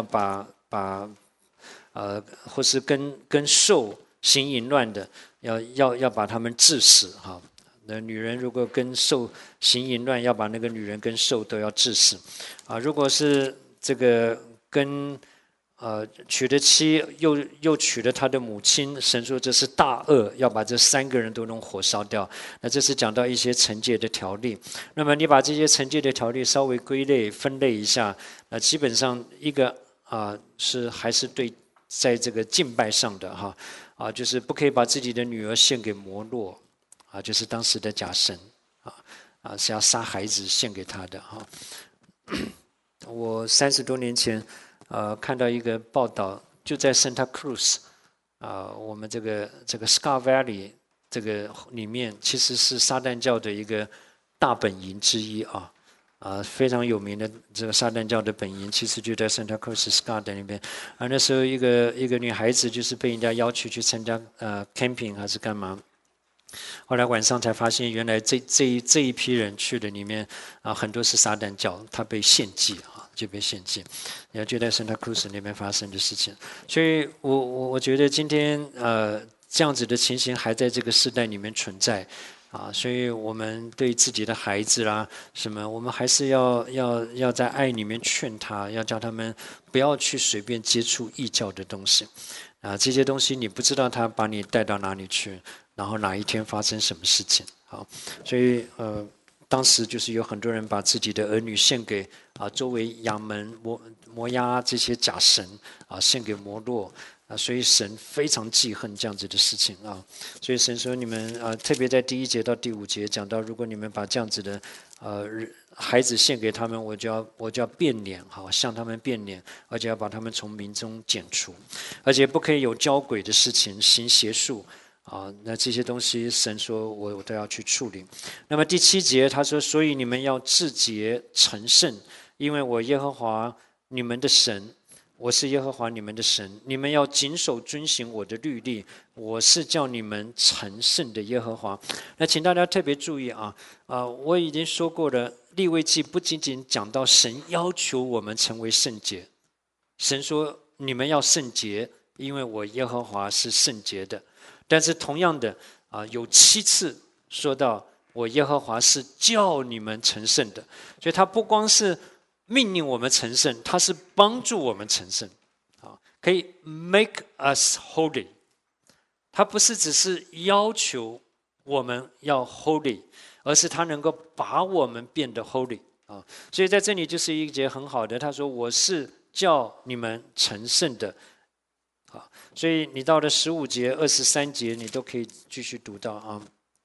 或是跟兽行淫乱的，要把他们治死哈。那女人如果跟兽行淫乱，要把那个女人跟兽都要治死啊。如果是这个跟娶了妻又娶了他的母亲，神说这是大恶，要把这3个人都用火烧掉。那这是讲到一些惩戒的条例。那么你把这些惩戒的条例稍微归类分类一下，基本上一个还是对在这个敬拜上的哈就是不可以把自己的女儿献给摩洛就是当时的假神是要杀孩子献给他的哈。我30多年前看到一个报道，就在 Santa Cruz 我们这个 Scar Valley 这个里面，其实是撒旦教的一个大本营之一非常有名的这个撒旦教的本营，其实就在 Santa Cruz Scar 那边。那时候一个女孩子就是被人家要求去参加camping 还是干嘛。后来晚上才发现，原来这一批人去的里面很多是撒旦教，他被献祭就被献祭。也就在 Santa Cruz 那边发生的事情。所以我觉得今天这样子的情形还在这个时代里面存在。所以我们对自己的孩子啦什么，我们还是要在爱里面劝他，要叫他们不要去随便接触异教的东西这些东西你不知道他把你带到哪里去，然后哪一天发生什么事情所以当时就是有很多人把自己的儿女献给周围亚门、摩押这些假神献给摩洛。所以神非常记恨这样子的事情所以神说你们特别在第1节到第5节讲到，如果你们把这样子的孩子献给他们，我就要变脸向他们变脸，而且要把他们从民中剪除，而且不可以有交鬼的事情，行邪术那这些东西神说我都要去处理。那么第7节他说，所以你们要自洁成圣，因为我耶和华你们的神。我是耶和华你们的神，你们要谨守遵行我的律例，我是叫你们成圣的耶和华。那请大家特别注意我已经说过了，利未记不仅仅讲到神要求我们成为圣洁，神说你们要圣洁，因为我耶和华是圣洁的。但是同样的有7次说到我耶和华是叫你们成圣的，所以他不光是命令我们成圣，它是帮助我们成圣可以 make us holy。 它不是只是要求我们要 holy， 而是它能够把我们变得 holy 所以在这里就是一节很好的，他说我是叫你们成圣的所以你到了15节、23节你都可以继续读到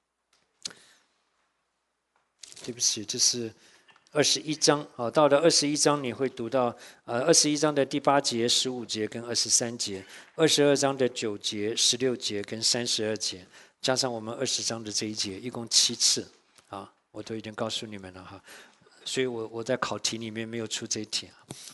对不起，这是21章到了21章你会读到21章的第8节、15节跟23节，22章的9节、16节跟32节，加上我们20章的这一节，一共7次我都已经告诉你们了所以我在考题里面没有出这一题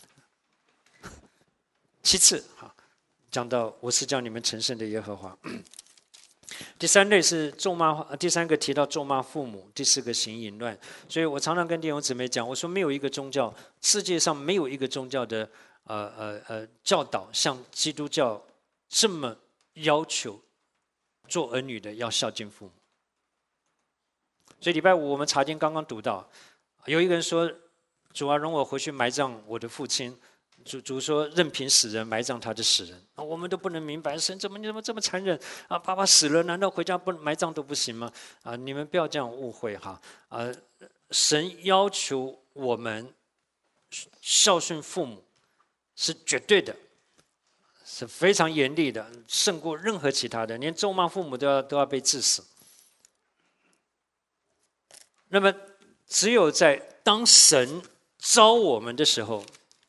7次讲到我是叫你们成圣的耶和华。第3类是咒骂，第3个提到咒骂父母，第4个行淫乱。所以我常常跟弟兄姊妹讲，我说没有一个宗教，世界上没有一个宗教的教导像基督教这么要求做儿女的要孝敬父母。所以礼拜5我们查经刚刚读到，有一个人说主啊，容我回去埋葬我的父亲。主说，任凭死人埋葬他的死人。我们都不能明白，神你怎么这么残忍啊？爸爸死了，难道回家不埋葬都不行吗？啊，你们不要这样误会哈。神要求我们孝顺父母是绝对的，是非常严厉的，胜过任何其他的，连咒骂父母都要被治死。那么，只有在当神召我们的时候，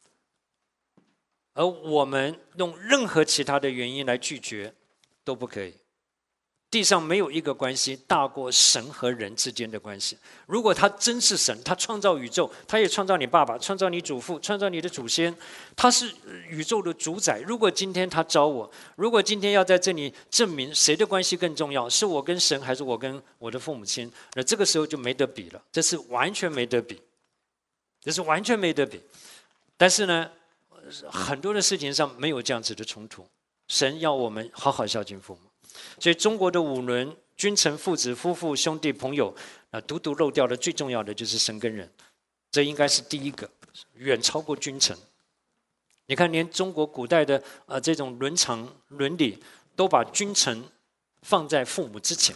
而我们用任何其他的原因来拒绝，都不可以。地上没有一个关系大过神和人之间的关系。如果他真是神，他创造宇宙，他也创造你爸爸，创造你祖父，创造你的祖先，他是宇宙的主宰。如果今天他召我，如果今天要在这里证明谁的关系更重要，是我跟神还是我跟我的父母亲，那这个时候就没得比了，这是完全没得比，这是完全没得比。但是呢，很多的事情上没有这样子的冲突。神要我们好好孝敬父母。所以中国的五伦，君臣、父子、夫妇、兄弟、朋友，独漏掉的最重要的就是神跟人，这应该是第一个，远超过君臣。你看，连中国古代的这种伦常伦理，都把君臣放在父母之前。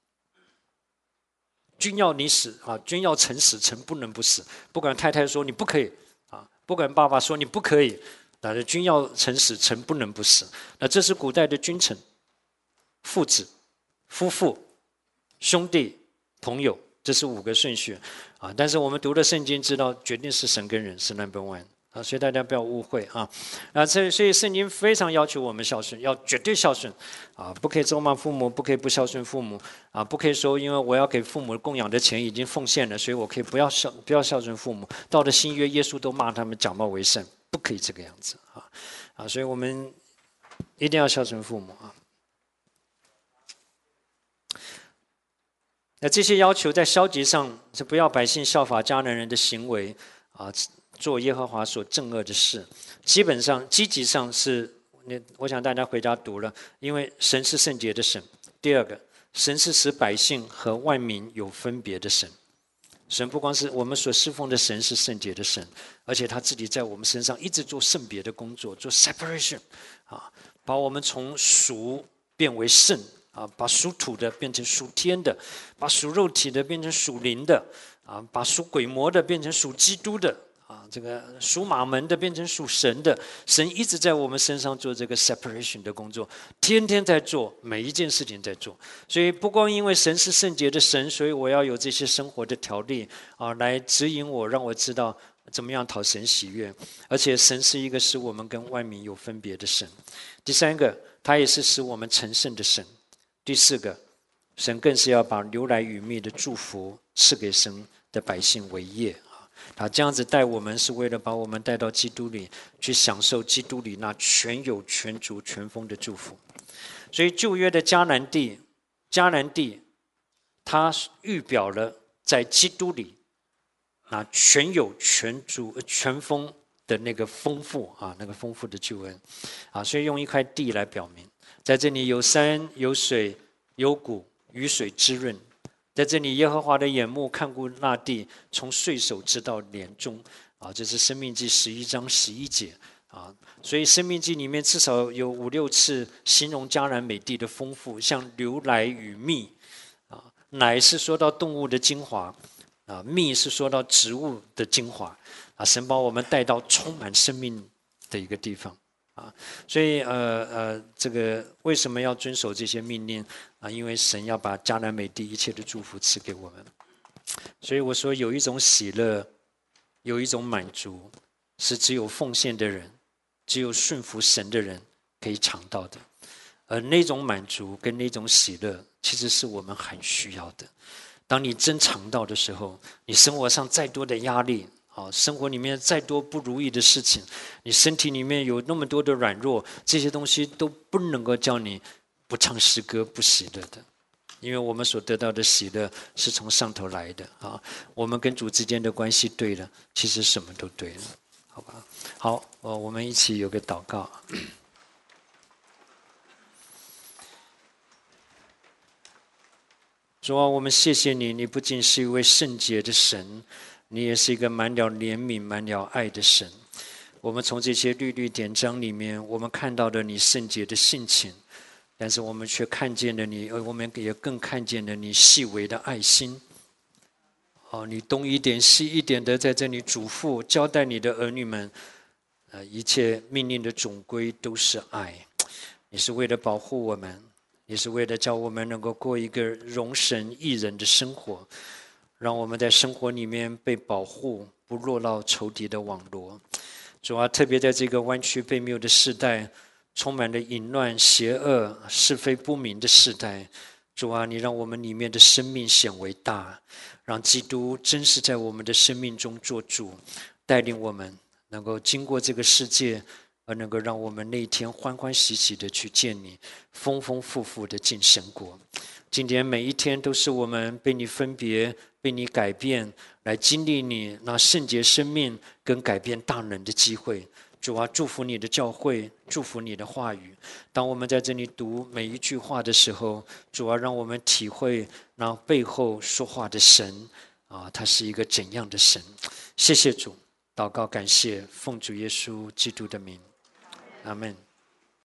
君要你死啊，君要臣死，臣不能不死。不管太太说你不可以啊，不管爸爸说你不可以，那君要臣死，臣不能不死。那这是古代的君臣。父子、夫妇、兄弟、朋友，这是5个顺序啊。但是我们读了圣经，知道决定是神跟人是 No.1啊，所以大家不要误会啊。所以圣经非常要求我们孝顺，要绝对孝顺啊，不可以咒骂父母，不可以不孝顺父母啊，不可以说因为我要给父母供养的钱已经奉献了，所以我可以不要孝顺父母。到了新约，耶稣都骂他们假冒为圣，不可以这个样子啊。所以我们一定要孝顺父母啊。那这些要求在消极上是不要百姓效法迦南人的行为啊，做耶和华所憎恶的事。基本上积极上是，我想大家回家读了，因为神是圣洁的神。第二个，神是使百姓和万民有分别的神。神不光是我们所侍奉的神是圣洁的神，而且他自己在我们身上一直做圣别的工作，做 separation 啊，把我们从属变为圣。啊，把属土的变成属天的，把属肉体的变成属灵的，啊，把属鬼魔的变成属基督的，啊，这个属马门的变成属神的。神一直在我们身上做这个 separation 的工作，天天在做，每一件事情在做。所以不光因为神是圣洁的神，所以我要有这些生活的条例啊，来指引我，让我知道怎么样讨神喜悦。而且神是一个使我们跟万民有分别的神。第三个，他也是使我们成圣的神。第四个，神更是要把流来与蜜的祝福赐给神的百姓为业啊！他这样子带我们，是为了把我们带到基督里，去享受基督里那全有、全足、全丰的祝福。所以旧约的迦南地，它预表了在基督里那全有、全足、全丰的那个丰富啊，那个丰富的救恩啊！所以用一块地来表明。在这里有山有水有谷，雨水滋润。在这里，耶和华的眼目看顾那地，从岁首直到年终。啊，这是申命记11章11节啊。所以申命记里面至少有5、6次形容迦南美地的丰富，像流奶与蜜啊，奶是说到动物的精华啊，蜜是说到植物的精华啊。神把我们带到充满生命的一个地方。啊，所以这个为什么要遵守这些命令啊？因为神要把迦南美地一切的祝福赐给我们。所以我说有一种喜乐，有一种满足，是只有奉献的人，只有顺服神的人可以尝到的。而那种满足跟那种喜乐，其实是我们很需要的。当你真尝到的时候，你生活上再多的压力。生活里面再多不如意的事情，你身体里面有那么多的软弱，这些东西都不能够叫你不唱诗歌不喜乐的，因为我们所得到的喜乐是从上头来的啊。我们跟主之间的关系对了，其实什么都对了，好吧？好，我们一起有个祷告。主啊，我们谢谢你，你不仅是一位圣洁的神。 你也是一个满了怜悯、满了爱的神。我们从这些律律典章里面，我们看到了你圣洁的性情，但是我们却看见了你，我们也更看见了你细微的爱心。你东一点西一点的在这里嘱咐交代你的儿女们，一切命令的总归都是爱。你是为了保护我们，也是为了叫我们能够过一个荣神益人的生活，让我们在生活里面被保护，不落到仇敌的网罗。主啊，特别在这个弯曲悖谬的时代，充满了淫乱、邪恶、是非不明的时代，主啊，你让我们里面的生命显为大，让基督真是在我们的生命中做主，带领我们能够经过这个世界，而能够让我们那一天欢欢喜喜的去见你，丰丰富富的进神国。今天每一天都是我们被你分别、被你改变，来经历你那圣洁生命跟改变大能的机会。主啊，祝福你的教会，祝福你的话语。当我们在这里读每一句话的时候，主啊，让我们体会那背后说话的神他是一个怎样的神。谢谢主，祷告感谢，奉主耶稣基督的名，阿们。